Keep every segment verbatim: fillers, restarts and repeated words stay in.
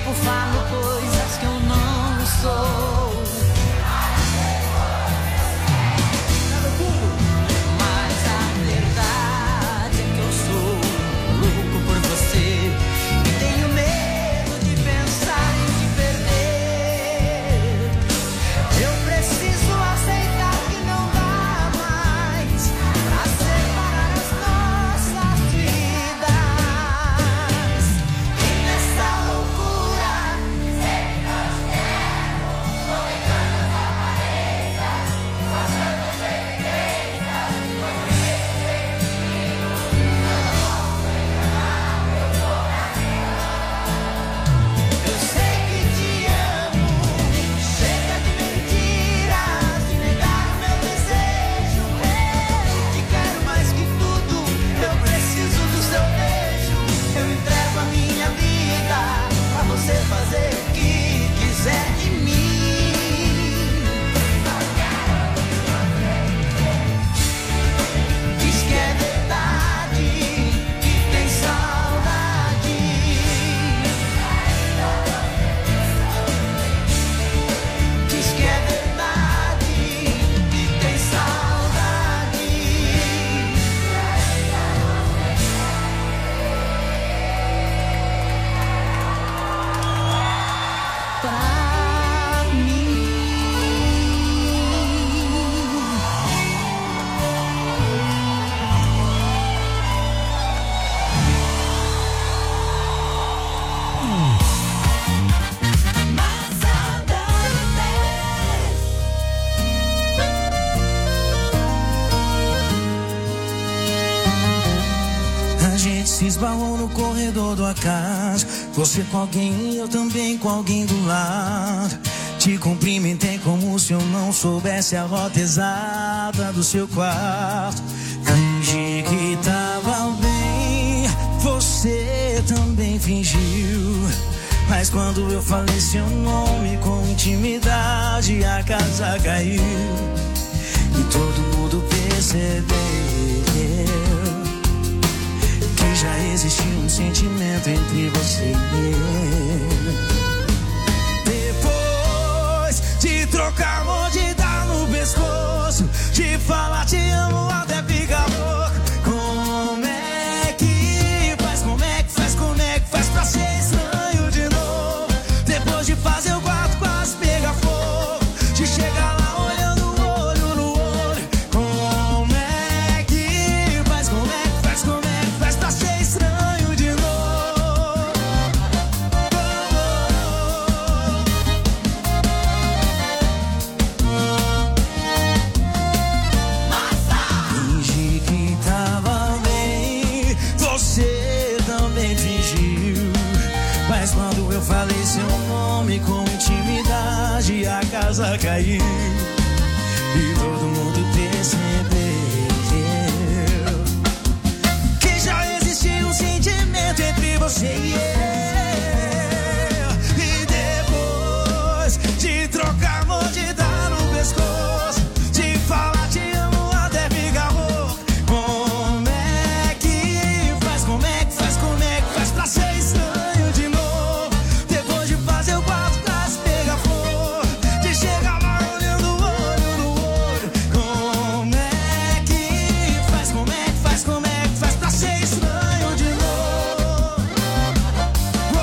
tempo falo coisas que eu não sou. Mas a verdade é que eu sou louco por você e tenho medo de pensar em te perder. Eu preciso aceitar que não dá mais pra separar as nossas vidas. E nessa loucura sei que nós temos colocando as aparências, passando sem evidência, porque eu sei que te amo. Chega de mentiras, de negar o meu desejo. Eu te quero mais que tudo. Eu preciso do seu beijo. Eu entrego a minha vida pra você fazer o que quiser de mim. Diz que é verdade, que tem saudade. Diz que é verdade, que tem saudade. Pra mim. Mas A gente se esbarrou no corredor do acaso. Você com alguém e eu também com alguém do lado. Te cumprimentei como se eu não soubesse a rota exata do seu quarto. Fingi que tava bem, você também fingiu. Mas quando eu falei seu nome com intimidade, a casa caiu. E todo mundo percebeu que já existia um sentimento entre você e eu. Depois de trocar amor, de dar no pescoço, de falar te amo até ficar louco. Como é que faz, como é que faz, como é que faz pra ser estranho de novo? Depois de fazer o quarto quase pegar fogo, de chegar lá olhando olho no olho. Como é que faz, como é que faz, como é que faz pra ser estranho de novo? Fingi que tava bem, você também fingiu. Mas quando eu falei seu nome com intimidade, a casa caiu. E todo mundo percebeu que já existia um sentimento entre você e eu. E depois de trocar amor, de dar no pescoço, de falar te amo até ficar louco. Como é que faz, como é que faz, como é que faz pra ser estranho de novo? Depois de fazer o quarto quase pegar fogo, de chegar lá olhando olho no olho. Como é que faz, como é que faz, como é que faz pra ser estranho de novo? Oh, oh,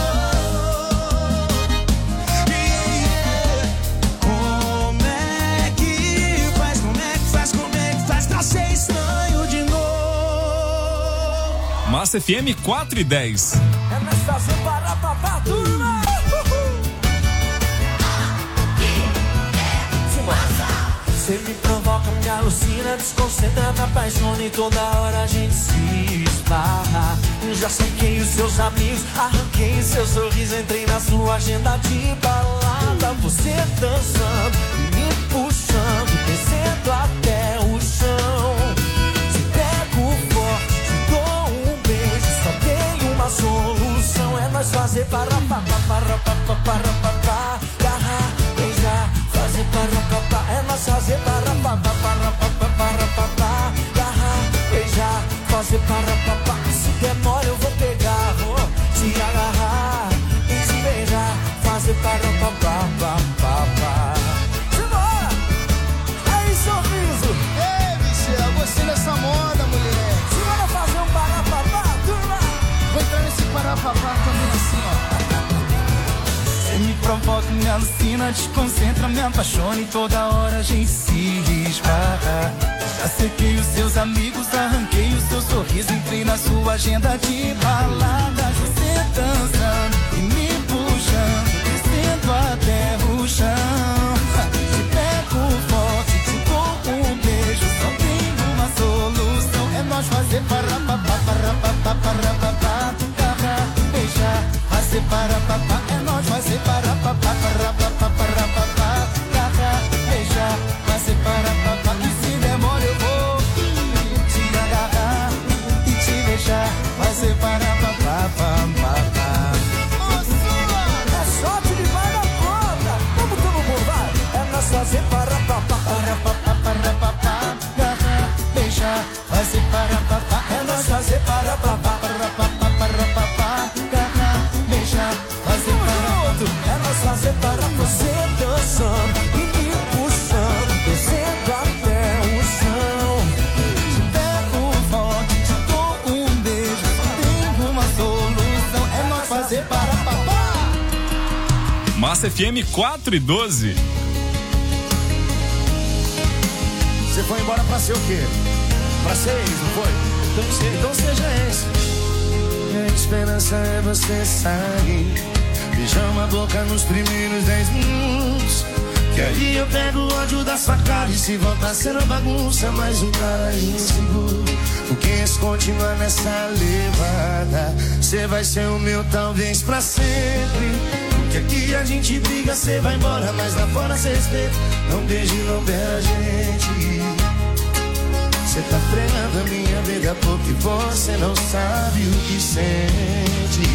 oh. Yeah. Como é que faz, como é que faz, como é que faz pra ser estranho de novo? Massa F M quatro e dez. É nessa separa papá, turma! Você me provoca, me alucina, desconcentra, me apaixona e toda hora a gente se esbarra. Já saquei os seus amigos, arranquei seu sorriso, entrei na sua agenda de balada. Você dançando, me puxando, descendo até o chão. Te pego forte, te dou um beijo, só tem uma solução, é nós fazer para pa pa para pa pa para pa pa, agarrar, beijar, fazer para pa pa, é nós fazer para pa pa para pa pa para pa pa, agarrar, beijar, fazer para pa pa. Se der mole eu vou pegar, vou te agarrar e te beijar. agenda desconcentra, me apaixona e toda hora a gente se esbarra. Já sequei os seus amigos, arranquei o seu sorriso, entrei na sua agenda de baladas. Você dançando e me puxando, descendo até o chão. Te pego forte, te dou um beijo, só tem uma solução, é nós fazer para papá, para papá, para papá, para beijar, fazer para papá, é nós fazer para papá, para papá, para papá, para beijar, fazer para papá. E se demora eu vou te agarrar e te beijar, fazer para papá, papá. É sorte de vai na conta, vamos todo mundo, vai. É nós fazer para papá, para papá, para papá, agarrar, beijar, fazer para papá, é nós fazer para papá, para papá, para papá, agarrar, beijar, fazer para outro, é nós fazer para você dançando e me puxando, descendo até o chão. Te pego forte, te dou um beijo, tem uma solução, é nós fazer para papá. Massa F M quatro e doze. Você foi embora pra ser o quê? Pra ser ex, não foi? Então, então seja esse. A esperança é você sair, beijando a boca nos primeiros dez minutos, que aí eu pego o ódio da sua cara. E se voltar a ser uma bagunça, mais um cara inseguro. Porque se continuar nessa levada, cê vai ser o meu talvez pra sempre. Que aqui a gente briga, cê vai embora, mas lá fora cê respeita. Não beije, não beija a gente. Cê tá fregando a minha vida porque você não sabe o que sente.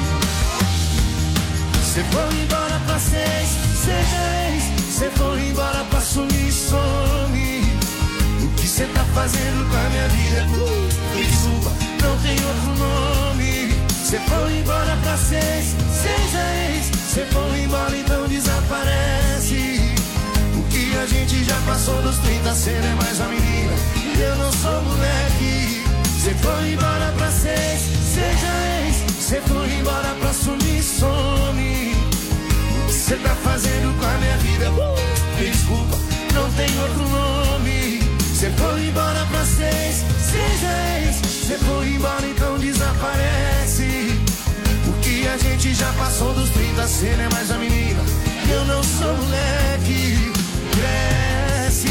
Cê foi embora pra seis, seja ex. Cê foi embora pra sumir, some. O que cê tá fazendo com a minha vida? Uh, me desculpa, não tem outro nome. Cê foi embora pra seis, seja ex. Cê foi embora, então desaparece. O que a gente já passou dos trinta, cê não é mais uma menina, eu não sou moleque. Cê foi embora pra seis, seja ex. Cê foi embora pra sumir, some. O que cê tá fazendo com a minha vida? Uh, me desculpa, não tem outro nome. Cê foi embora pra seis, seja ex. Cê foi embora, então desaparece. O que a gente já passou dos trinta, cê não é mais a menina, eu não sou moleque. Cresce.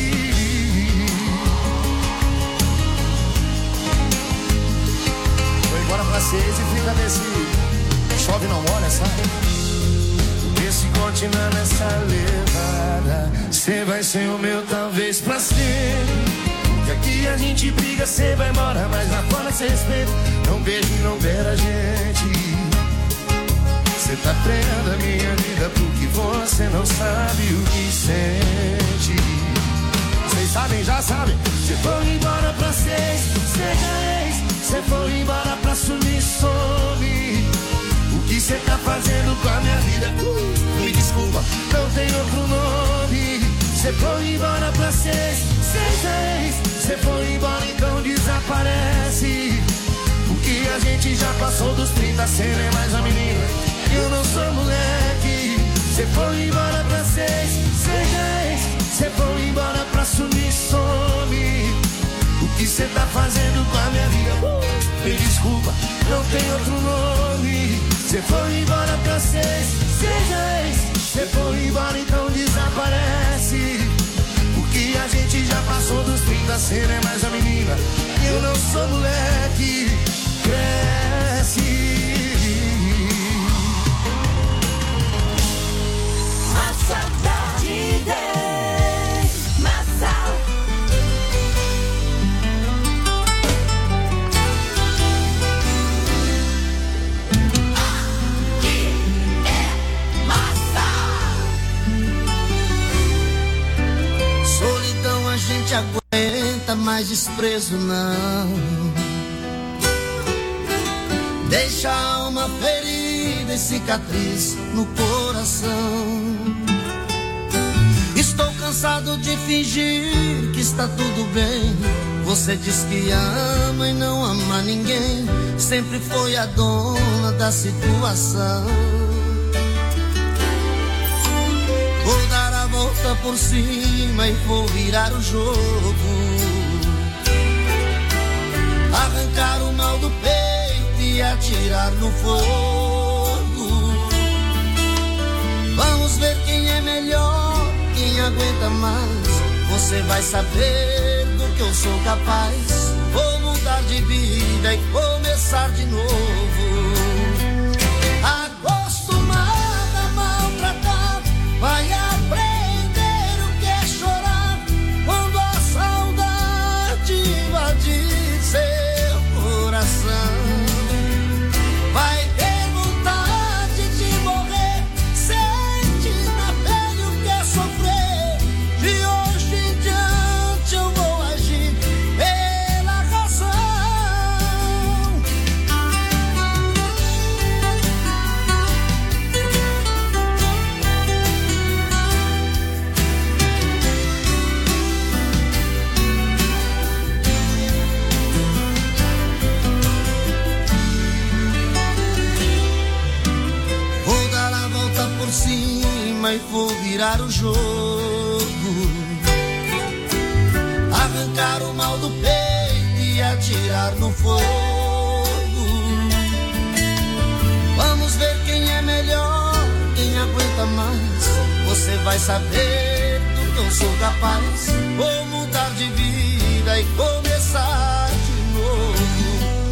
Foi embora pra seis e fica nesse chove não molha, sabe? Porque se continuar nessa levada, cê vai ser o meu talvez pra sempre. Porque aqui a gente briga, cê vai embora, mas lá fora cê respeita. Não beijo, não beira a gente. Cê tá treinando a minha vida porque você não sabe o que sente. Vocês sabem, já sabem. Cê foi embora pra seis, seja ex. Cê foi embora pra sumir, some. O que cê tá fazendo com a minha vida? Uh, me desculpa, não tem outro nome. Cê foi embora pra seis, seja ex. Cê foi embora, então desaparece. O que a gente já passou dos trinta, cê não é mais a menina, eu não sou moleque. Cê foi embora pra seis, seja ex. Cê foi embora pra sumir, some. O que cê tá fazendo com a minha vida? Uh, me desculpa, não tem outro nome. Cê foi embora pra seis, seja ex. Cê foi embora, então desaparece. O que a gente já passou dos trinta, cê não é mais a menina, eu não sou moleque. Cresce. Massa da dez, massa. Aqui é massa. Solidão a gente aguenta, mas desprezo não. Deixa a alma ferida e cicatriz no coração. Estou cansado de fingir que está tudo bem. Você diz que ama e não ama ninguém. Sempre foi a dona da situação. volta por cima e vou virar o jogo. Arrancar o mal do peito e atirar no fogo. Vamos ver quem é melhor, quem aguenta mais. Você vai saber do que eu sou capaz. Vou mudar de vida e começar de novo. Acostumada a maltratar, vai aprender o que é chorar quando a saudade invadir seu coração. Vai ter vontade de morrer, sente na pele o que é sofrer. De hoje em diante eu vou agir pela razão. Vou dar a volta por cima e vou virar o jogo. Arrancar o mal do peito e atirar no fogo. Vamos ver quem é melhor, quem aguenta mais. Você vai saber do que eu sou capaz. Vou mudar de vida e começar de novo.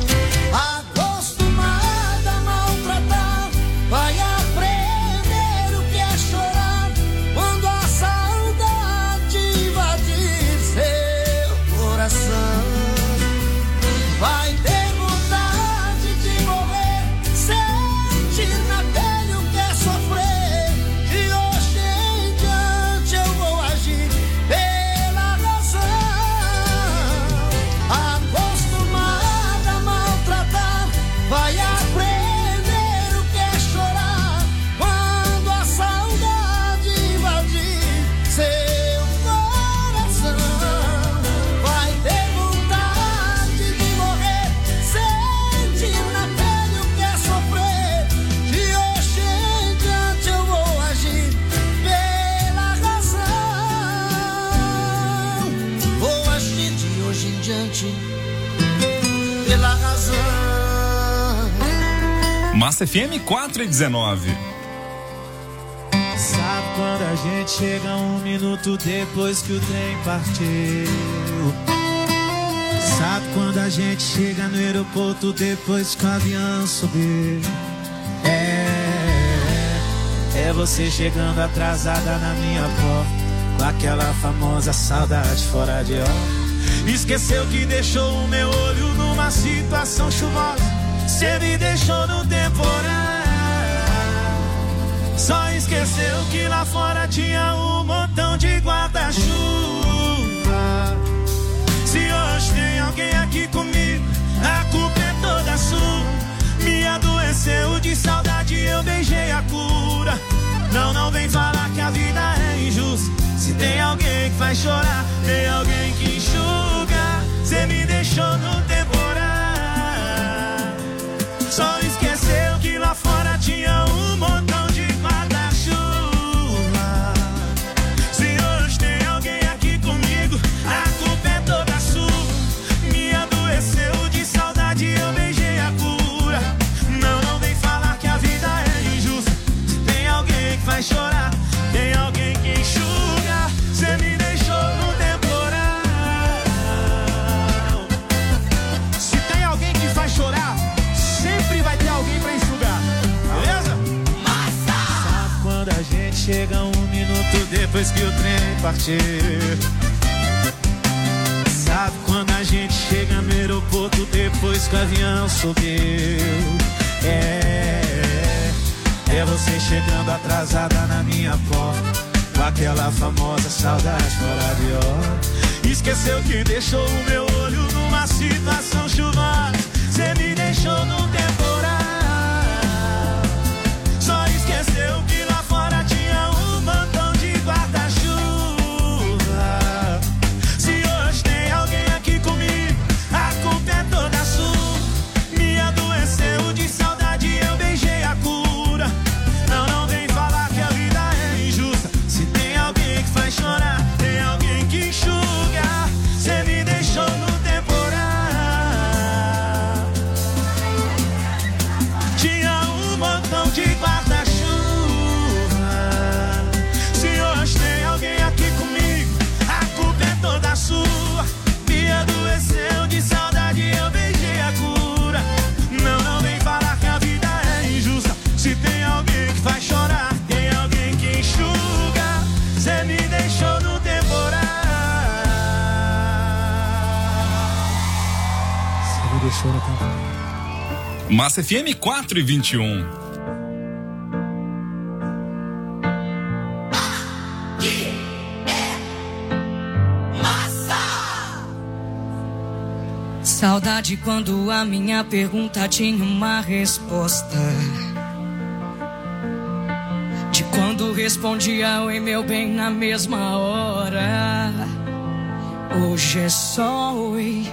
Acostumada a maltratar, vai aprender o que é chorar quando a saudade invadir seu coração. Vai ter vontade de morrer, sente na pele o que é sofrer. De hoje em diante eu vou agir pela razão. Acostumada a maltratar, vai aprender o que é chorar quando a saudade invadir seu coração. Vai ter vontade de morrer, sente na pele o que é sofrer. De hoje em diante eu vou agir pela razão. Vou agir de hoje em diante pela razão. Massa F M quatro e dezenove. Sabe quando a gente chega um minuto depois que o trem partiu? Sabe quando a gente chega no aeroporto depois que o avião subiu? É, é você chegando atrasada na minha porta, com aquela famosa saudade fora de hora. Esqueceu que deixou o meu olho numa situação chuvosa. Cê me deixou no temporal. Só esqueceu que lá fora tinha um montão de guarda-chuva. Se hoje tem alguém aqui comigo, a culpa é toda sua. Me adoeceu de saudade, eu beijei a cura. Não, não vem falar que a vida é injusta. Se tem alguém que faz chorar, tem alguém que enxuga. Cê me deixou no temporal. Só esqueceu que lá fora tinha um montão de guarda-chuva. Se hoje tem alguém aqui comigo, a culpa é toda sua. Me adoeceu de saudade, eu beijei a cura. Não, não vem falar que a vida é injusta. Se tem alguém que faz chorar, tem alguém que enxuga. Cê me deixou no temporal. Se tem alguém que faz chorar, sempre vai ter alguém pra enxugar, beleza? Massa! Sabe quando a gente chega um minuto depois que o trem partiu? Sabe quando a gente chega no aeroporto depois que o avião subiu? É, é você chegando atrasada na minha porta, com aquela famosa saudade fora de hora. Esqueceu que deixou o meu olho numa situação chuvosa. Cê me deixou no temporal. Só esqueceu que lá fora tinha um montão de guarda-chuva. Se hoje tem alguém aqui comigo, a culpa é toda sua. Me adoeceu de saudade, eu beijei a cura. Não, não vem falar que a vida é injusta. Se tem alguém que faz Se tem alguém que faz chorar, tem alguém que enxuga. Cê me deixou no temporal. Cê me deixou no temporal. Massa F M quatro e vinte e um. Saudade quando a minha pergunta tinha uma resposta. De quando respondia oi meu bem na mesma hora. Hoje é só oi.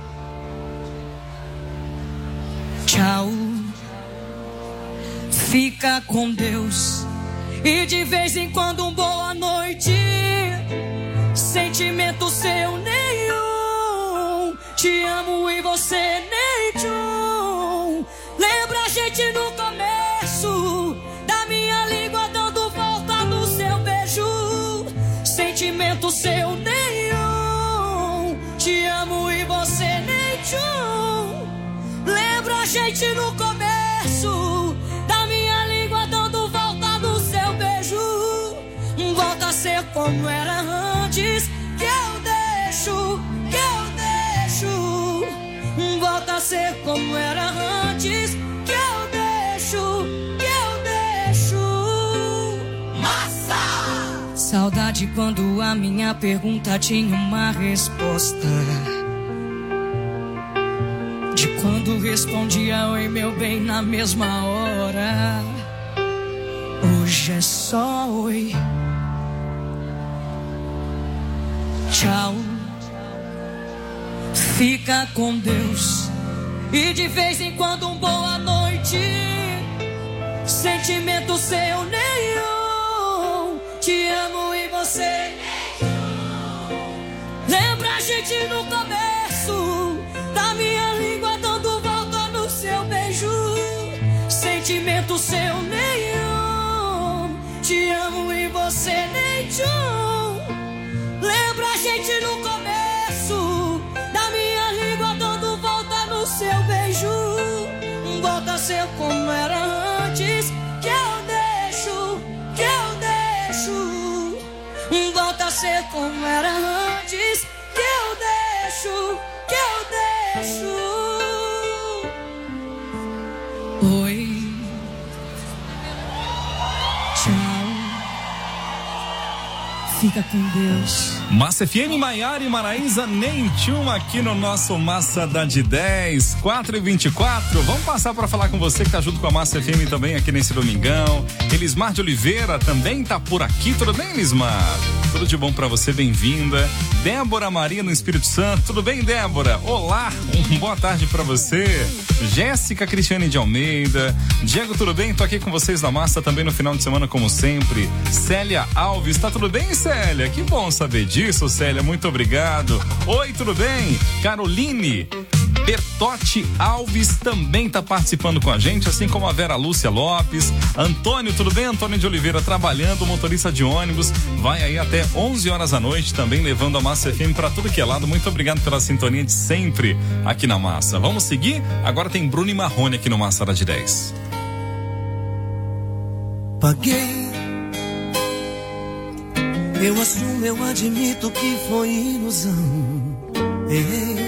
Tchau. Fica com Deus. E de vez em quando um boa noite. Sentimento seu nenhum. Te amo e você nem tchum. Lembra a gente no começo, da minha língua dando volta no seu beijo. Sentimento seu nenhum. Te amo e você nem tchum. Lembra a gente no começo, da minha língua dando volta no seu beijo. Volta a ser como era antes. Que eu deixo, que eu deixo. Volta a ser como era antes. Que eu deixo, que eu deixo. Massa! Saudade quando a minha pergunta tinha uma resposta. De quando respondia oi meu bem na mesma hora. Hoje é só oi. Tchau. Fica com Deus. E de vez em quando um boa noite. Sentimento seu nenhum. Te amo e você lembra a gente no começo, da minha língua dando volta no seu beijo. Sentimento seu nenhum. Te amo e você nem tchum. Lembra a gente no começo, da minha língua dando volta no seu beijo. Volta a ser como era antes. Que eu deixo, que eu deixo. Volta a ser como era antes. Que eu deixo, que eu deixo. Oi. Tchau. Fica com Deus. Massa F M, Maiara e Maraísa, nem tchum aqui no nosso Massa da de dez, quatro e vinte e quatro. Vamos passar para falar com você que tá junto com a Massa F M também aqui nesse domingão. Elismar de Oliveira também tá por aqui. Tudo bem, Elismar? Tudo de bom para você, bem-vinda. Débora Maria no Espírito Santo. Tudo bem, Débora? Olá, uma boa tarde para você. Jéssica Cristiane de Almeida. Diego, tudo bem? Tô aqui com vocês na Massa também no final de semana, como sempre. Célia Alves, tá tudo bem, Célia? Que bom saber disso, Célia, muito obrigado. Oi, tudo bem? Caroline Bertotti Alves também tá participando com a gente, assim como a Vera Lúcia Lopes. Antônio, tudo bem? Antônio de Oliveira trabalhando, motorista de ônibus, vai aí até onze horas da noite, também levando a Massa F M para tudo que é lado. Muito obrigado pela sintonia de sempre aqui na Massa. Vamos seguir? Agora tem Bruno e Marrone aqui no Massa da de dez. Paguei. Eu assumo, eu admito que foi ilusão. Errei.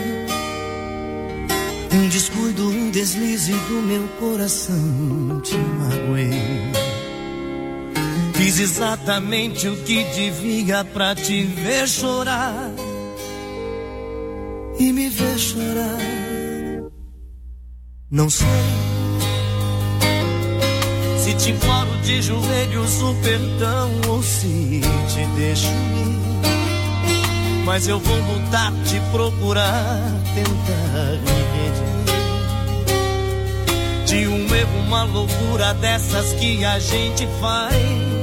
Um descuido, um deslize do meu coração. Te magoei. Fiz exatamente o que devia pra te ver chorar e me ver chorar. Não sei se te imploro de joelhos o perdão ou se te deixo ir. Mas eu vou lutar, te procurar, tentar me redimir de um erro, uma loucura dessas que a gente faz.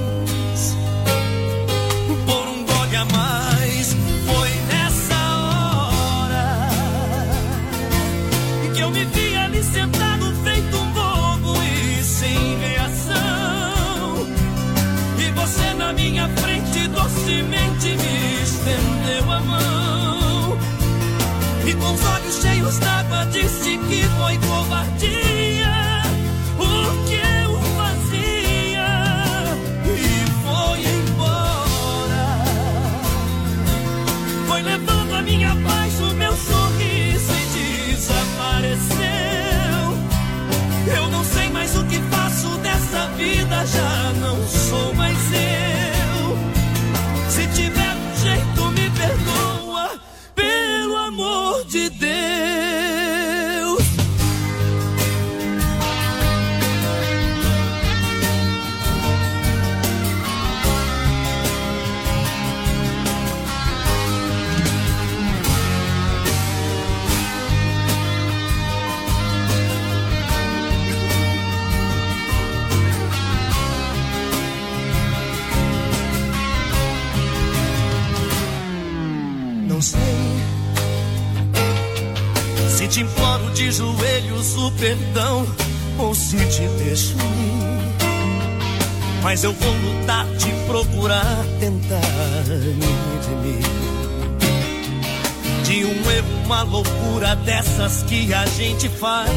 Por um gole a mais, foi nessa hora que eu me vi ali sentado feito um bobo e sem reação. E você na minha frente docemente me estendeu a mão e com os olhos cheios d'água disse que foi covardia o que eu fazia. já não sou mais eu. Se tiver um jeito, me perdoa, pelo amor de Deus. Não sei se te imploro de joelhos o perdão ou se te deixo ir, mas eu vou lutar, te procurar, tentar me redimir de um erro, uma loucura dessas que a gente faz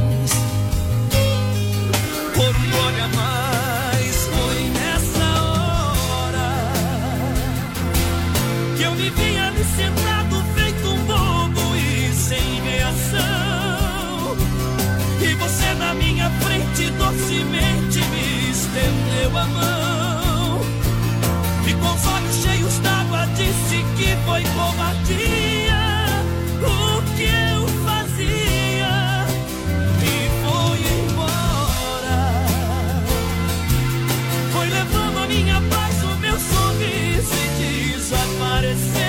por um gole a mais. Foi nessa hora que eu me vi ali sentado feito um bobo e sem reação, e você na minha frente docemente me estendeu a mão e com os olhos cheios d'água disse que foi covardia o que eu fazia e foi embora. Foi levando a minha paz, o meu sorriso e desapareceu.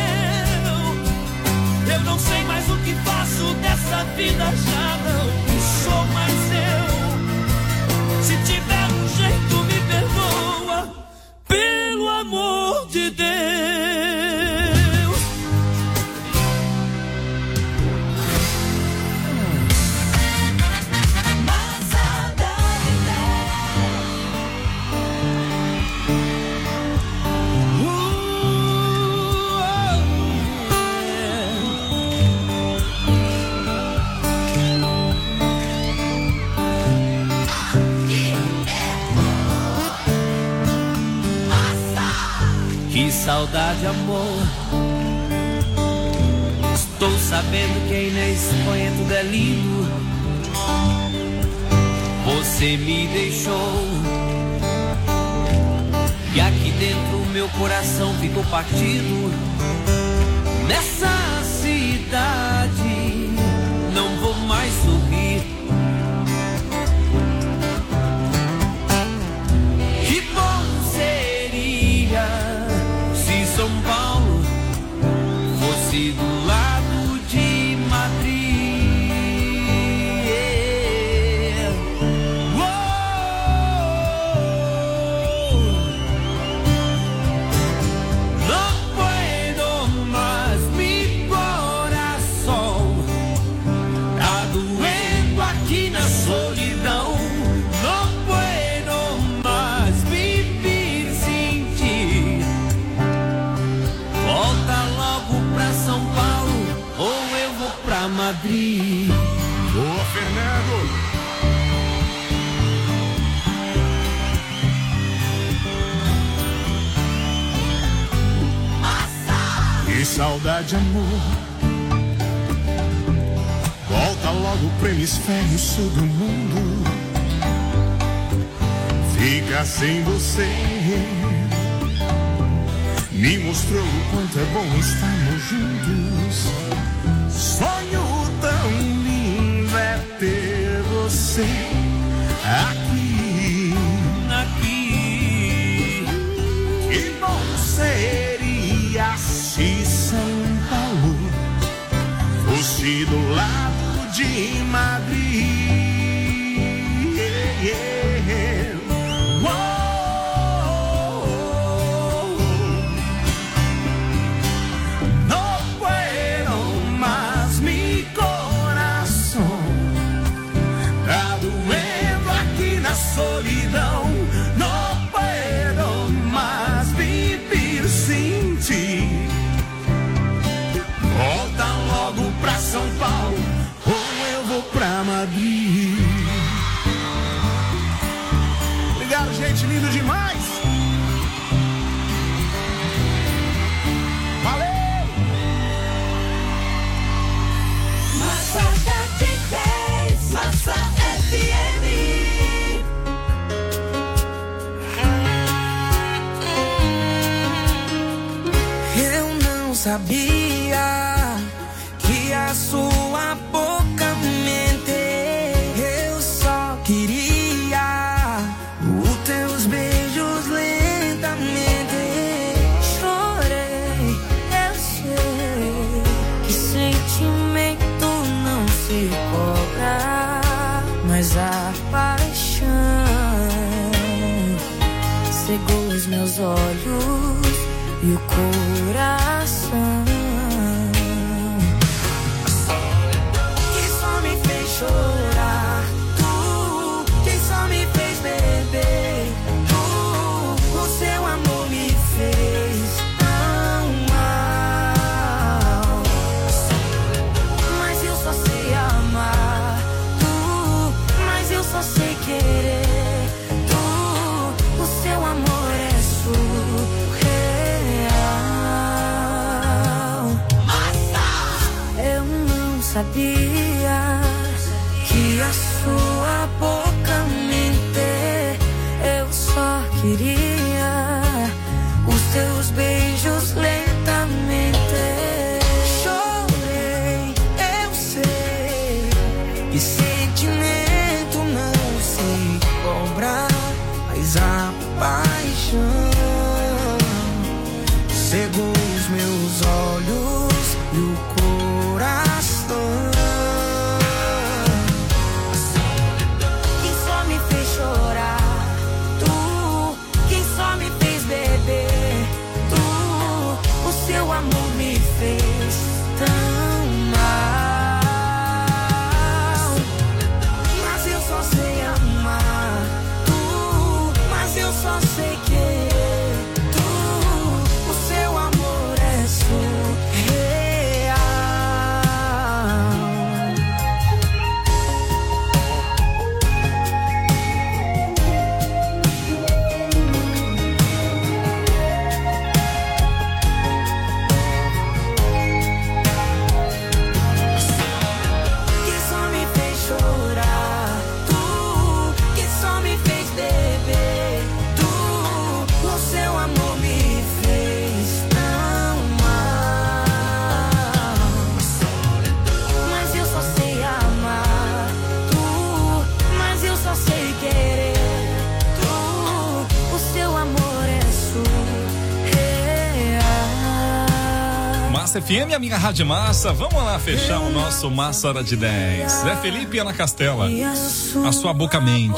Eu não sei mais o que faço dessa vida, já não sou mais eu. Se tiver um jeito, me perdoa, pelo amor de Deus. Que saudade, amor. Estou sabendo que aí na Espanha tudo é lindo. Você me deixou e aqui dentro o meu coração ficou partido. Nessa cidade não vou mais sorrir. Que bom seria se São Paulo fosse do lado de Madrid. Não puedo más, mi corazón tá doendo aqui na solidão. Não puedo más vivir sem ti. Volta logo pra São Paulo ou eu vou pra Madrid. Boa, Fernando! Que saudade, amor. Volta logo pro hemisfério sul do mundo. Fica sem você. Me mostrou o quanto é bom estarmos juntos. Sonho tão lindo é ter você aqui. Aqui. Que bom seria se São Paulo fosse do lado de Madrid. Yeah, yeah. Uou. No puedo más, mi corazón tá doendo aqui na solidão. No puedo más vivir sem ti. Volta logo pra São Paulo ou eu vou pra Madrid. Obrigado, gente, lindo demais. Valeu! Massa de dez, Massa F M. sabia que a sua boca mente. Eu só queria os teus beijos lentamente. Chorei, eu sei que sentimento não se cobra, mas a paixão cegou os meus olhos e o coração. Que só me fez chorar, tu, que só me fez beber, tu, o seu amor me fez tão mal. Mas eu só sei amar, tu, mas eu só sei querer, tu, o seu amor é surreal. Sabia que a sua boca mente. Eu só queria os teus beijos lentamente. Chorei, eu sei que sentimento não se cobra, mas a paixão cegou os meus olhos e o coração. Quem só me fez chorar, tu, quem só me fez beber, tu, o seu amor me fez tão mal. Mas eu só sei amar, tu, mas eu só sei querer, tu, o seu amor é surreal. F M, amiga Rádio Massa, vamos lá fechar o nosso Massa Hora de dez. Zé Felipe e Ana Castela, a sua boca mente.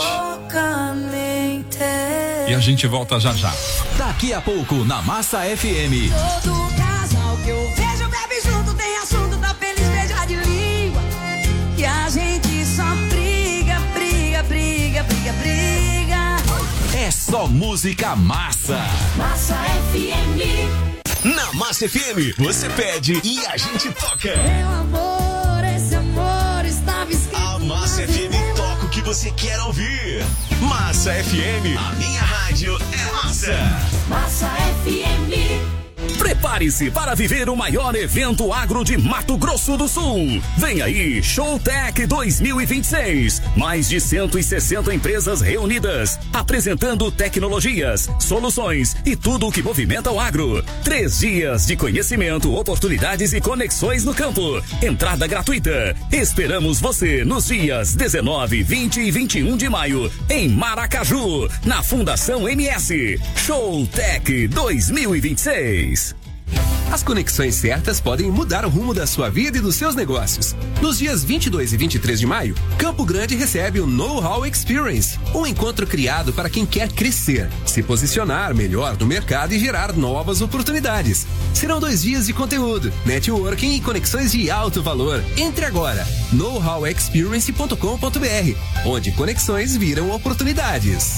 E a gente volta já já. Daqui a pouco na Massa F M. Todo casal que eu vejo bebe junto, tem assunto, tá feliz, beijar de língua. E a gente só briga, briga, briga, briga, briga. É só música massa. Massa F M. Na Massa F M, você pede e a gente toca. Meu amor, esse amor estava escrito. A Massa F M toca o que você quer ouvir. Massa F M, a minha rádio é massa. Massa F M. Prepare-se para viver o maior evento agro de Mato Grosso do Sul. Vem aí, Showtech dois mil e vinte e seis. Mais de cento e sessenta empresas reunidas, apresentando tecnologias, soluções e tudo o que movimenta o agro. Três dias de conhecimento, oportunidades e conexões no campo. Entrada gratuita. Esperamos você nos dias dezenove, vinte e vinte e um de maio, em Maracaju, na Fundação M S. Showtech dois mil e vinte e seis. As conexões certas podem mudar o rumo da sua vida e dos seus negócios. Nos dias vinte e dois e vinte e três de maio, Campo Grande recebe o Know-How Experience, um encontro criado para quem quer crescer, se posicionar melhor no mercado e gerar novas oportunidades. Serão dois dias de conteúdo, networking e conexões de alto valor. Entre agora, know how experience ponto com ponto b r, onde conexões viram oportunidades.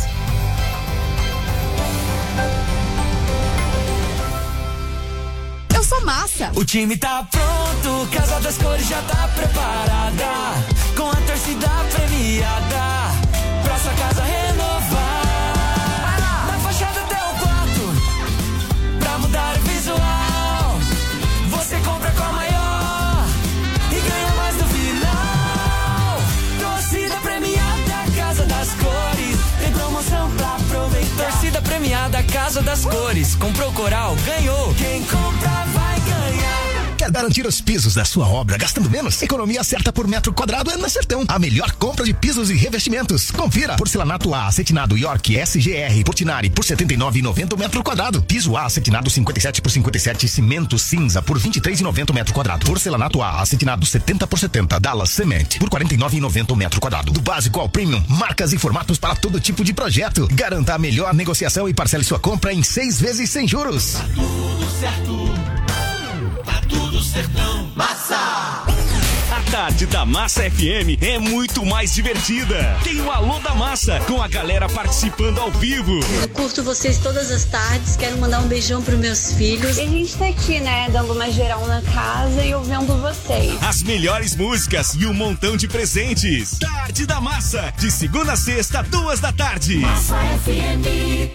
Eu sou massa. O time tá pronto, Casa das Cores já tá preparada, com a torcida premiada, pra sua casa renovar. Na fachada até o quarto, pra mudar o visual. Você compra com a maior e ganha mais no final. Torcida premiada, Casa das Cores, tem promoção pra aproveitar. Torcida premiada, Casa Casa das Cores. Comprou Coral, ganhou. Quem compra vai ganhar. Quer garantir os pisos da sua obra gastando menos? Economia certa por metro quadrado é na Sertão. A melhor compra de pisos e revestimentos. Confira. Porcelanato A, acetinado York S G R Portinari por setenta e nove reais e noventa centavos metro quadrado. Piso A, acetinado cinquenta e sete por cinquenta e sete, cimento cinza por vinte e três reais e noventa centavos metro quadrado. Porcelanato A, acetinado setenta por setenta, Dallas Cement por quarenta e nove reais e noventa centavos metro quadrado. Do básico ao premium, marcas e formatos para todo tipo de projeto. Garanta a melhor negociação e parcele sua compra em seis vezes sem juros. Tá tudo certo. Tudo Sertão Massa. A tarde da Massa F M é muito mais divertida. Tem o Alô da Massa, com a galera participando ao vivo. Eu curto vocês todas as tardes, quero mandar um beijão pros meus filhos. E a gente tá aqui, né, dando uma geral na casa e ouvindo vocês. As melhores músicas e um montão de presentes. Tarde da Massa, de segunda a sexta, duas da tarde. Massa F M.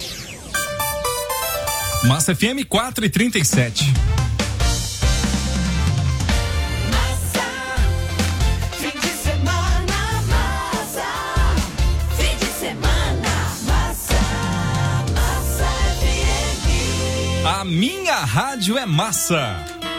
Massa F M quatro e trinta e sete. A minha rádio é massa.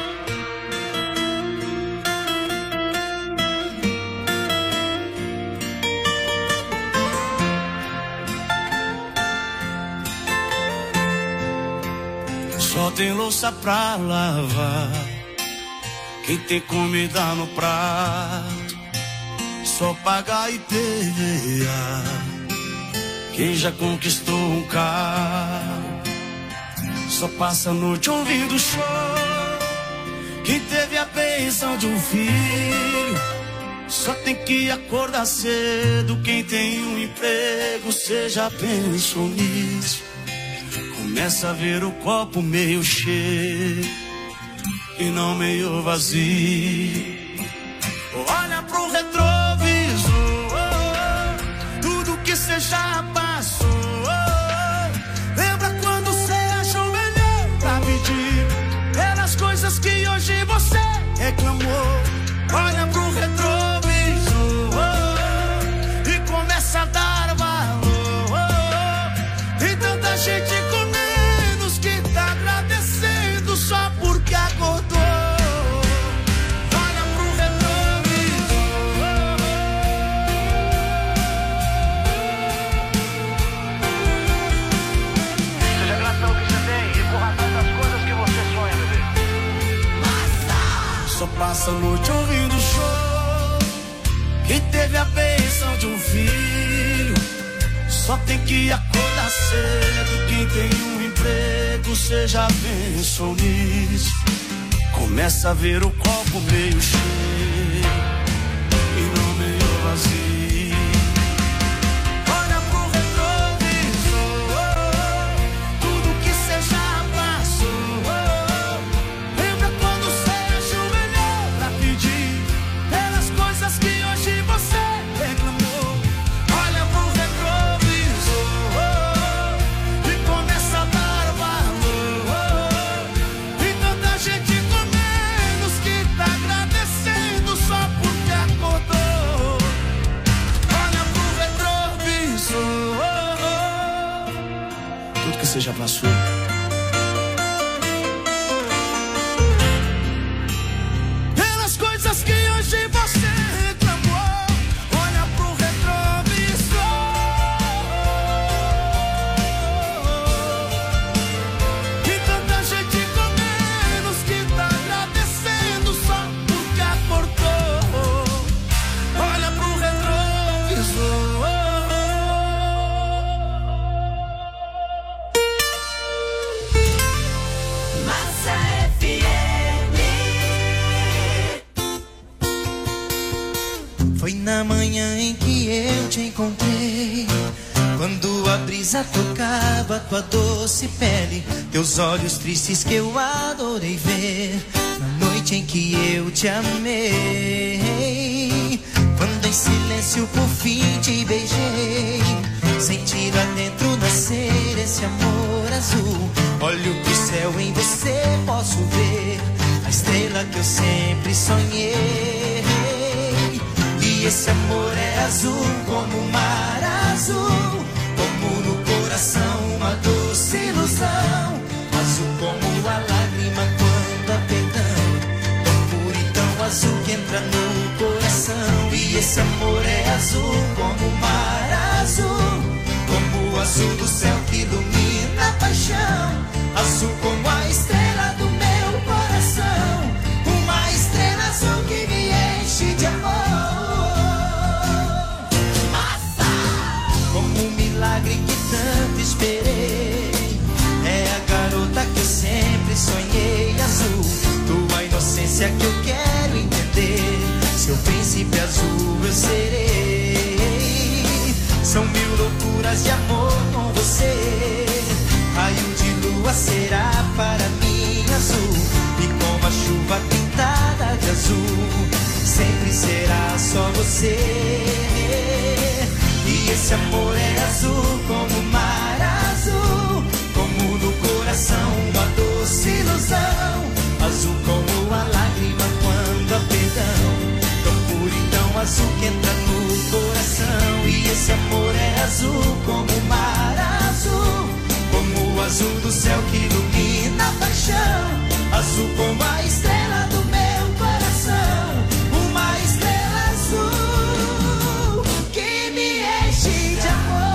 Só tem louça pra lavar, quem tem comida no prato, só paga I P V A, quem já conquistou um carro. Só passa a noite ouvindo show, quem teve a bênção de um filho. Só tem que acordar cedo, quem tem um emprego, cê já pensou nisso. Começa a ver o copo meio cheio e não meio vazio. Olha pro retrovisor, tudo que cê já passou. Lembra quando cê achou melhor pra pedir pelas coisas que hoje você reclamou. Olha pro retrovisor e começa a dar valor. Tem tanta gente com menos que tá agradecendo só porque acordou. Olha pro retrovisor. Seja grato pelo que você tem e corra atrás das coisas que você sonha, bebê. Só passa a noite ouvindo show, quem teve a bênção de um filho. Só tem que acordar cedo, quem tem um emprego, cê já pensou nisso. Começa a ver o copo meio cheio e não meio vazio. Olha pro retrovisor, tudo que cê já passou. Lembra quando cê achou melhor pra pedir pelas coisas que hoje você reclamou. Olha pro retrovisor e começa a dar valor. Tem tanta gente com menos que tá agradecendo só porque acordou. Olha pro retrovisor, tudo que você já passou. Pelas coisas que hoje você reclamou. Olha pro retrovisor e tanta gente com menos que tá agradecendo só porque acordou. Olha pro retrovisor. Massa F M. Foi na manhã em que eu te encontrei, quando a brisa tocava tua doce pele, teus olhos tristes que eu adorei ver, na noite em que eu te amei. Quando em silêncio por fim te beijei, senti lá dentro nascer esse amor azul. Olho pro céu, em você posso ver a estrela que eu sempre sonhei. E esse amor é azul como o mar azul, como no coração uma doce ilusão. azul como o mar azul, como o azul do céu que ilumina a paixão, azul como a estrela do meu coração, uma estrela azul que me enche de amor. Massa! Como um milagre que tanto esperei, é a garota que eu sempre sonhei, azul, tua inocência que eu quero entender, seu príncipe azul eu serei. São mil loucuras de amor com você, raio de lua será para mim azul, e como a chuva pintada de azul, sempre será só você. E esse amor é azul como o mar azul, como no coração uma doce ilusão, azul como a lágrima quando há perdão, tão puro e tão azul que entra no coração. E esse amor é azul como o mar azul, como o azul do céu que ilumina a paixão, azul como a estrela do meu coração, uma estrela azul que me enche de amor.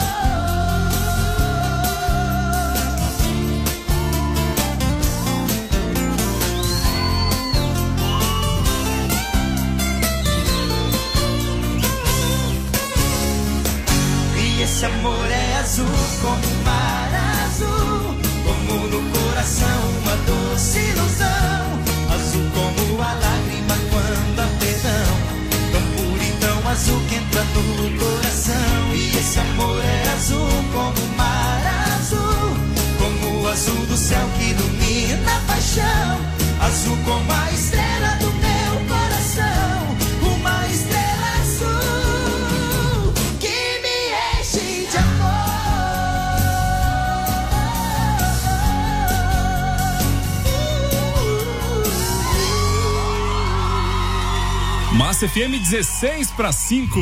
E esse amor é azul como o mar azul, como no coração uma doce ilusão, azul como a lágrima quando há perdão, tão puro e tão azul que entra no coração. E esse amor é azul como o mar azul, como o azul do céu que ilumina a paixão, azul como a estrela do meu coração, uma estrela azul que me enche de amor. Massa F M dezesseis para cinco.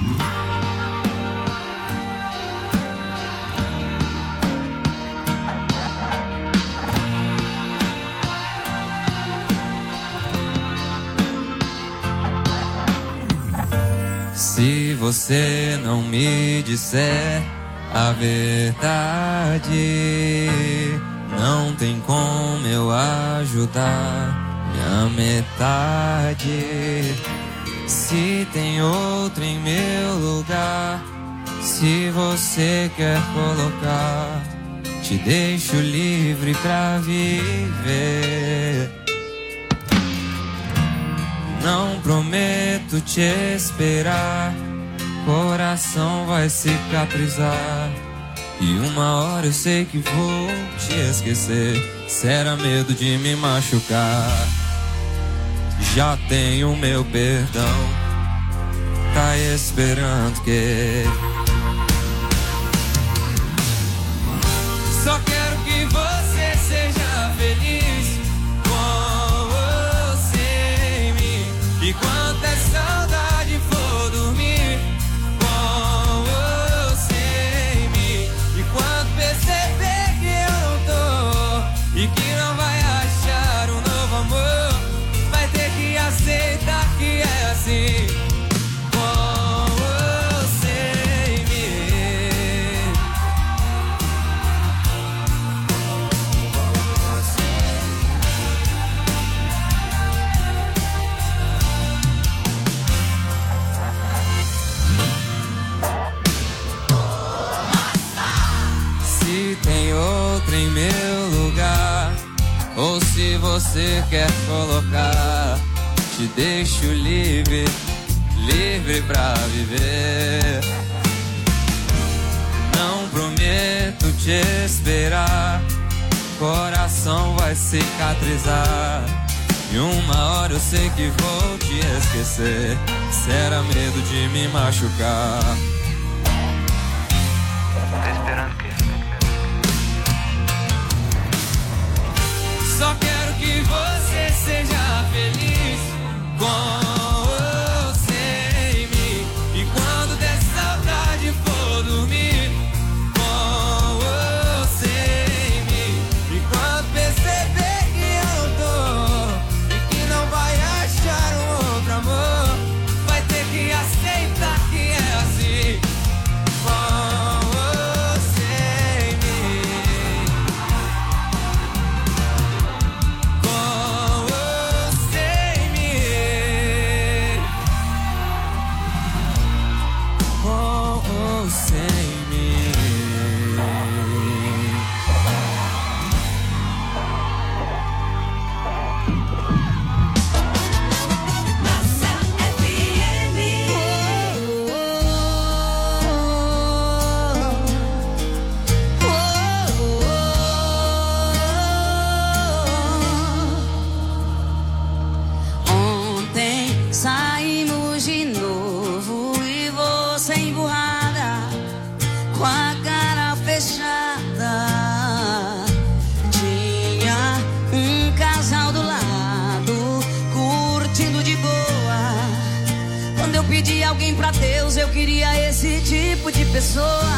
Se você não me disser a verdade, não tem como eu ajudar minha metade. Se tem outro em meu lugar, se você quer colocar, te deixo livre pra viver. Não prometo te esperar, coração vai cicatrizar, e uma hora eu sei que vou te esquecer. Será medo de me machucar, já tenho meu perdão, tá esperando que só quero que você seja feliz com você em mim. E quando a saudade for dormir com você em mim, e quando perceber que eu não tô e que não vai achar um novo amor, vai ter que aceitar que é assim com você em mim. Se tem outro em meu lugar, ou se você quer colocar, te deixo livre, livre pra viver. Não prometo te esperar, coração vai cicatrizar, e uma hora eu sei que vou te esquecer. Será medo de me machucar, tá esperando que só quero que você seja feliz com você em mim. E quando der saudade for dormir com você em mim, e quando perceber que eu não tô e que não vai achar um outro amor, vai ter que aceitar que é assim. pessoa.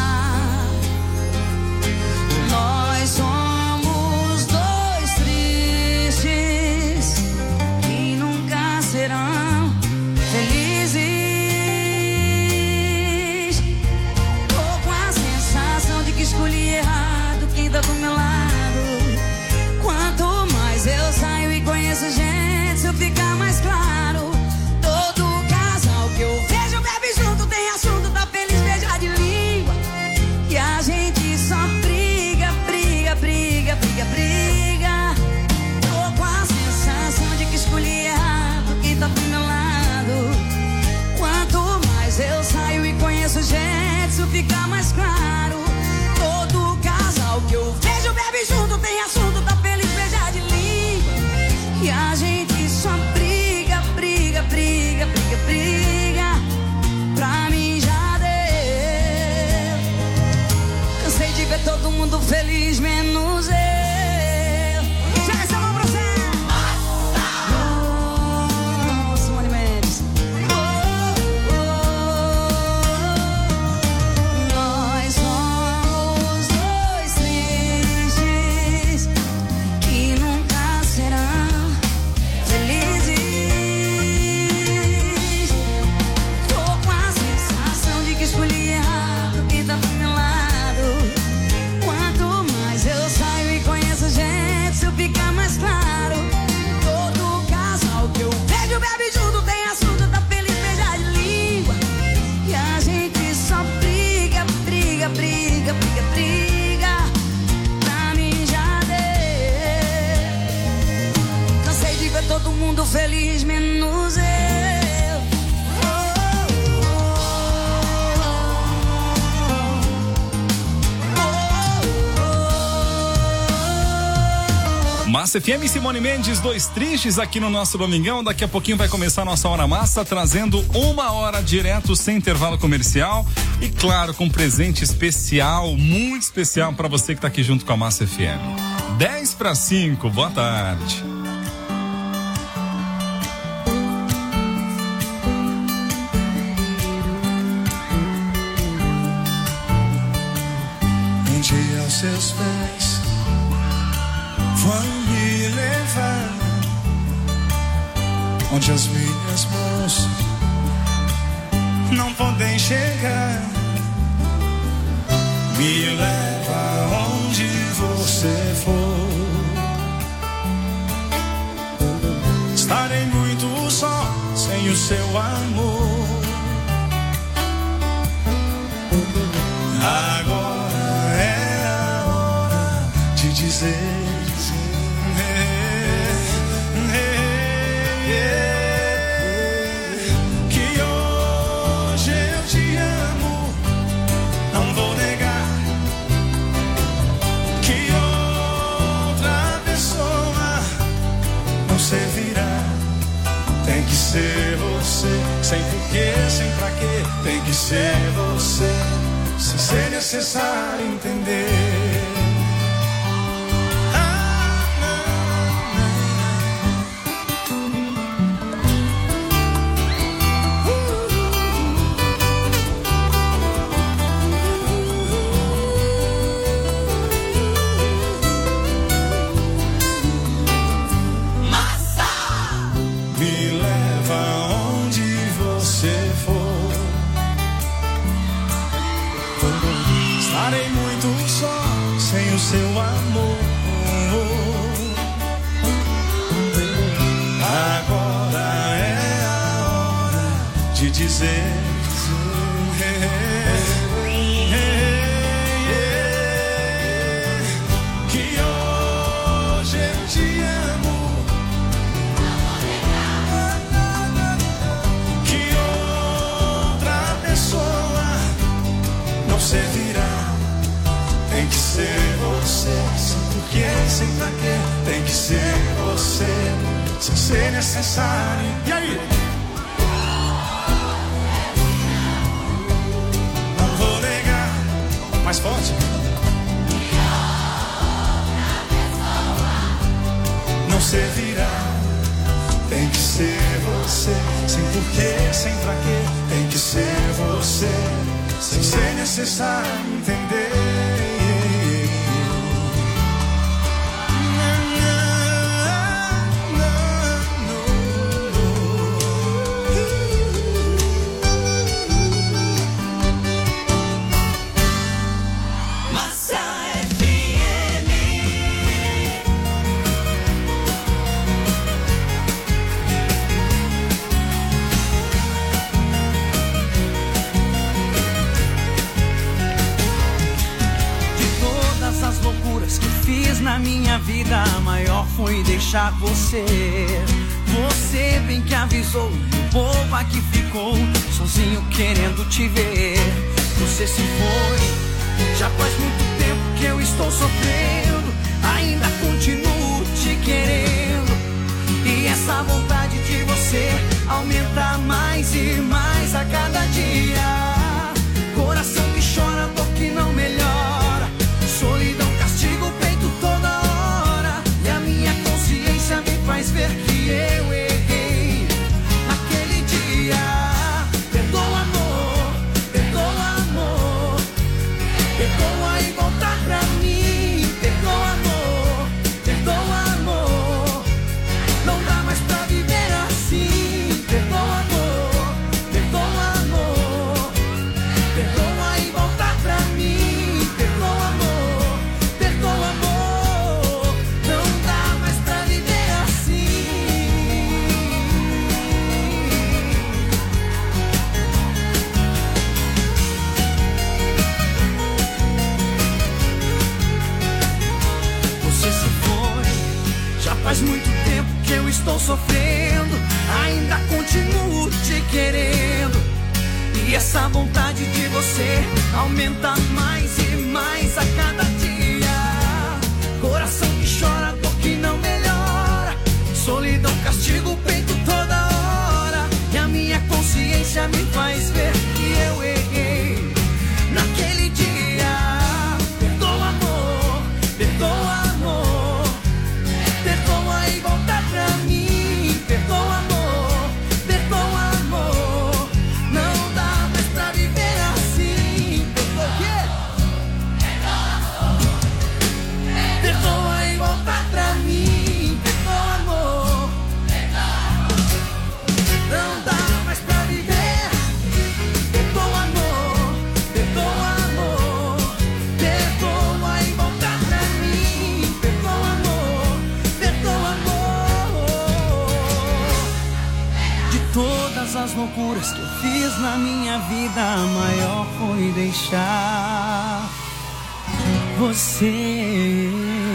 Nós somos dois tristes que nunca serão felizes. Tô com a sensação de que escolhi errado quem tá do meu lado. Quanto mais eu saio e conheço gente, isso fica mais claro. Todo casal que eu vejo bebe junto, tem assunto, tá feliz, beija de língua. E a gente só briga, briga, briga, briga, briga. Tô com a sensação de que escolhi errado quem tá do meu lado. Quanto mais eu saio e conheço gente, isso fica mais claro. Todo casal que eu vejo bebe junto, tem assunto, tá feliz, beija de língua. E a gente só briga, briga, briga, briga, briga. Pra mim já deu. Cansei de ver todo mundo feliz, menos eu. Já essa mão pra você. Oh, Simone Mendes. Oh, oh, oh. Nós somos dois tristes que nunca serão felizes. Tô com a sensação de que escolhi errado quem tá do meu lado. Quanto mais eu saio e conheço gente, isso fica mais claro. Todo casal que eu vejo bebe junto, tem assunto, tá feliz, beija de língua. E a gente só briga, briga, briga, briga, briga. Pra mim já deu. Cansei de ver todo mundo feliz, menos eu. Massa F M, Simone Mendes, dois tristes aqui no nosso Domingão. Daqui a pouquinho vai começar a nossa Hora Massa, trazendo uma hora direto, sem intervalo comercial. E claro, com um presente especial, muito especial para você que tá aqui junto com a Massa F M. dez para cinco, boa tarde. Um dia aos seus pés vão me levar onde as minhas mãos não podem chegar. Me leva onde você for. Estarei muito só sem o seu amor. Agora é a hora de dizer que hoje eu te amo. Não vou negar que outra pessoa não servirá. Tem que ser você, sem porquê, sem pra quê. Tem que ser você, sem ser necessário entender. Seu amor, agora é a hora de dizer que hoje eu te amo. Que outra pessoa não servirá. Tem que ser você, sem porquê, sem pra quê. Tem que ser você, sem ser necessário. E aí? Não vou negar, mais forte. Não servirá. Tem que ser você, sem porquê, sem pra quê. Tem que ser você, sem ser necessário entender. Na minha vida a maior foi deixar você. Você bem que avisou, o boba que ficou sozinho querendo te ver. Você se foi, já faz muito tempo que eu estou sofrendo. Ainda continuo te querendo. E essa vontade de você aumenta mais e mais a cada dia. Coração que chora, dor que não melhora. Solidão, castigo, peito toda hora. E a minha consciência me faz ver que eu errei naquele dia. Perdoa, amor, perdoa, amor. Perdoa e volta pra mim. Perdoa, amor, perdoa, amor. Não dá mais pra viver assim. Perdoa, amor, perdoa, amor. Perdoa e volta pra mim. Perdoa, amor, perdoa, amor. Não dá mais pra viver assim. Você se foi, já faz muito tempo que eu estou sofrendo. Ainda continuo te querendo. E essa vontade de você aumenta mais e mais a cada dia. Coração que chora, dor que não melhora. Solidão, castigo, peito toda hora. E a minha consciência me faz ver que eu errei naquele dia. Perdoa, amor, perdoa, amor. Perdoa e volta pra mim. Perdoa, amor, perdoa, amor. Não dá mais pra viver assim. Perdoa o quê? Perdoa e volta pra mim. Perdoa, amor. Não dá mais pra viver. Perdoa, amor, perdoa, amor. Perdoa e volta pra mim. Perdoa, amor, perdoa, amor. De todas as loucuras que eu fiz na minha vida, a maior foi deixar você.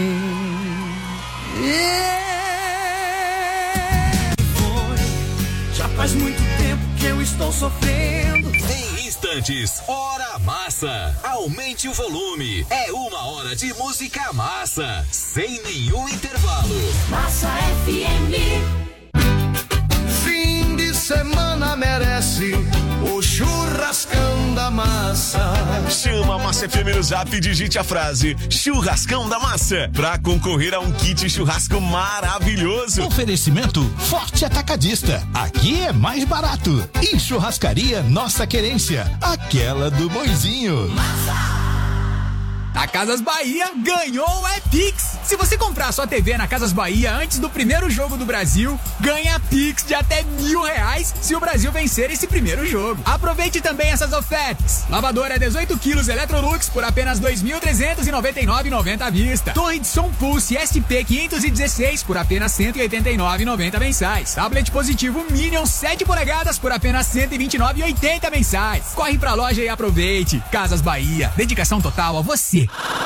Foi, já faz muito tempo que eu estou sofrendo. Em instantes, Hora Massa. Aumente o volume. É uma hora de música massa, sem nenhum intervalo. Massa F M. Fim de semana merece o churrascão da massa. Chama a Massa F M no Zap e digite a frase Churrascão da Massa pra concorrer a um kit churrasco maravilhoso. Oferecimento Forte Atacadista. Aqui é mais barato. E Churrascaria Nossa Querência, aquela do Boizinho. A Casas Bahia ganhou o iPix. Se você comprar sua T V na Casas Bahia antes do primeiro jogo do Brasil, ganha Pix de até mil reais se o Brasil vencer esse primeiro jogo. Aproveite também essas ofertas. Lavadora dezoito quilos Electrolux por apenas dois mil trezentos e noventa e nove reais e noventa centavos à vista. Torre de som Pulse S P quinhentos e dezesseis por apenas cento e oitenta e nove reais e noventa centavos mensais. Tablet positivo Minion sete polegadas por apenas cento e vinte e nove reais e oitenta centavos mensais. Corre pra loja e aproveite. Casas Bahia. Dedicação total a você.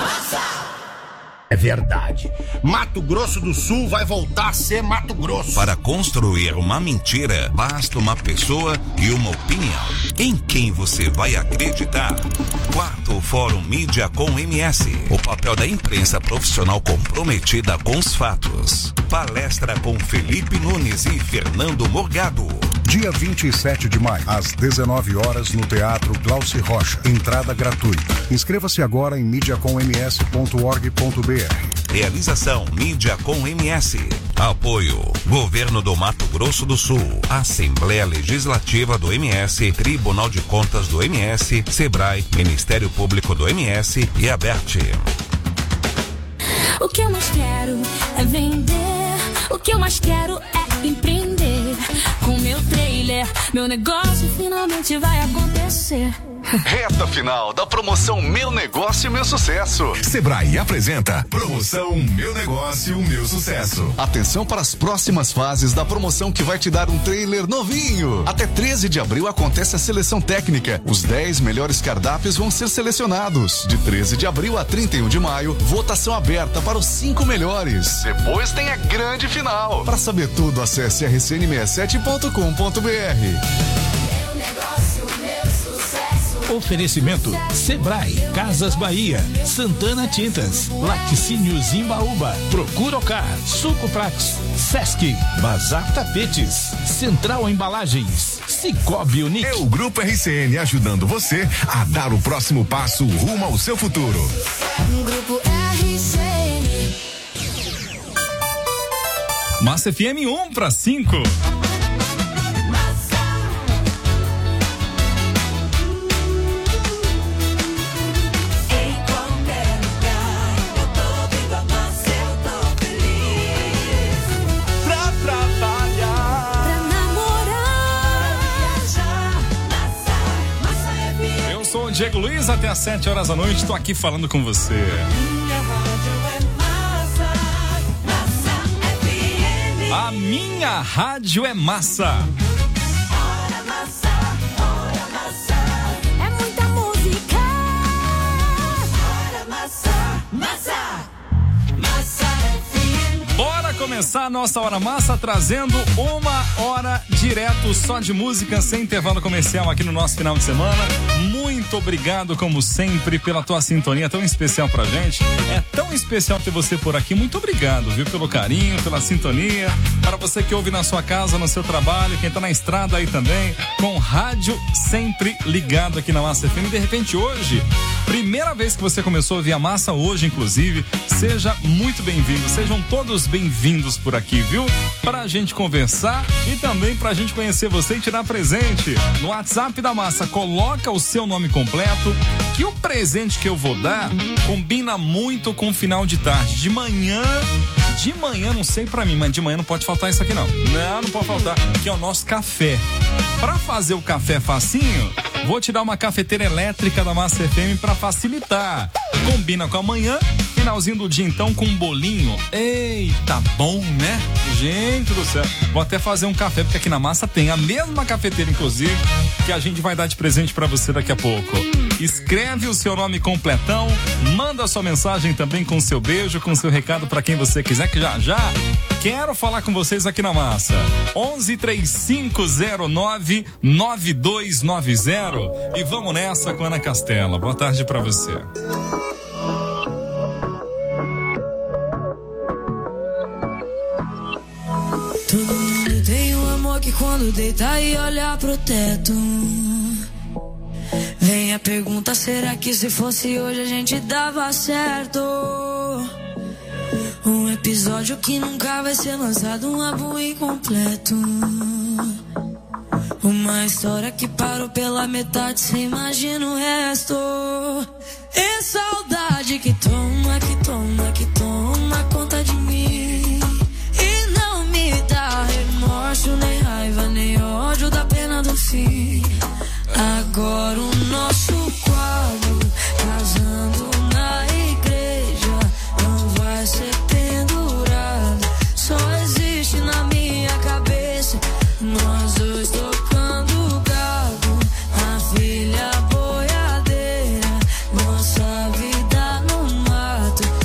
É verdade. Mato Grosso do Sul vai voltar a ser Mato Grosso. Para construir uma mentira, basta uma pessoa e uma opinião. Em quem você vai acreditar? Quarto Fórum Mídia com M S. O papel da imprensa profissional comprometida com os fatos. Palestra com Felipe Nunes e Fernando Morgado. Dia vinte e sete de maio, às dezenove horas, no Teatro Glauci Rocha. Entrada gratuita. Inscreva-se agora em mídia com m s ponto org ponto b r. Realização Mídia com M S. Apoio Governo do Mato Grosso do Sul, Assembleia Legislativa do M S, Tribunal de Contas do M S, Sebrae, Ministério Público do M S e Aberte. O que eu mais quero é vender, o que eu mais quero é empreender. Com meu trailer, meu negócio finalmente vai acontecer. Reta final da promoção Meu Negócio, Meu Sucesso. Sebrae apresenta Promoção Meu Negócio, Meu Sucesso. Atenção para as próximas fases da promoção que vai te dar um trailer novinho. Até treze de abril acontece a seleção técnica. Os dez melhores cardápios vão ser selecionados. De treze de abril a trinta e um de maio, votação aberta para os cinco melhores. Depois tem a grande final. Para saber tudo, acesse r c n sessenta e sete ponto com ponto b r. Meu negócio, meu sucesso. Oferecimento Sebrae, Casas Bahia, Santana Tintas, Laticínios Imbaúba, Procuracar, Suco Prates, Sesc, Bazar Tapetes, Central Embalagens, Cicobi Unique. É o Grupo R C N ajudando você a dar o próximo passo rumo ao seu futuro. Grupo R C N. Massa F M um para cinco. Diego Luiz, até às sete horas da noite, tô aqui falando com você. A minha rádio é massa. É muita música. Massa, massa, massa F M. Bora começar a nossa Hora Massa trazendo uma hora direto só de música sem intervalo comercial aqui no nosso final de semana. Muito obrigado, como sempre, pela tua sintonia tão especial pra gente. É tão especial ter você por aqui. Muito obrigado, viu, pelo carinho, pela sintonia. Para você que ouve na sua casa, no seu trabalho, quem tá na estrada aí também, com rádio sempre ligado aqui na Massa F M. De repente, hoje, primeira vez que você começou a ouvir a Massa, hoje, inclusive, seja muito bem-vindo. Sejam todos bem-vindos por aqui, viu? Pra gente conversar e também pra gente conhecer você e tirar presente. No WhatsApp da Massa, coloca o seu nome completo, que o presente que eu vou dar combina muito com o final de tarde. De manhã, de manhã, não sei pra mim, mas de manhã não pode faltar isso aqui não. Não, não pode faltar, que é o nosso café. Pra fazer o café facinho, vou te dar uma cafeteira elétrica da Massa F M pra facilitar. Combina com amanhã, finalzinho do dia então com um bolinho. Eita, bom, né? Gente do céu. Vou até fazer um café, porque aqui na Massa tem a mesma cafeteira, inclusive, que a gente vai dar de presente pra você daqui a pouco. Escreve o seu nome completão, manda sua mensagem também com seu beijo, com seu recado pra quem você quiser, que já já quero falar com vocês aqui na Massa. onze, três cinco zero nove, nove dois nove zero. E vamos nessa com Ana Castela. Boa tarde pra você. Todo mundo tem um amor que quando deita e olha pro teto, vem a pergunta, será que se fosse hoje a gente dava certo? Um episódio que nunca vai ser lançado, um álbum incompleto. Uma história que parou pela metade, cê imagina o resto. É saudade que toma, que toma, que toma conta de mim. E não me dá remorso, nem raiva, nem ódio da pena do fim. Agora o nosso quadro, casando na igreja, não vai ser pendurado. Só existe na minha cabeça, nós dois tocando gado, a filha boiadeira, nossa vida no mato.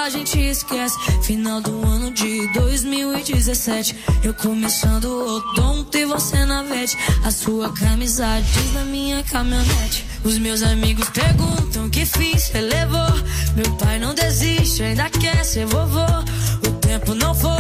a gente esquece. Final do ano de dois mil e dezessete, eu começando o odonto e você na vete. A sua camisa diz na minha caminhonete. Os meus amigos perguntam que fiz, você levou. Meu pai não desiste, ainda quer ser vovô. O tempo não foi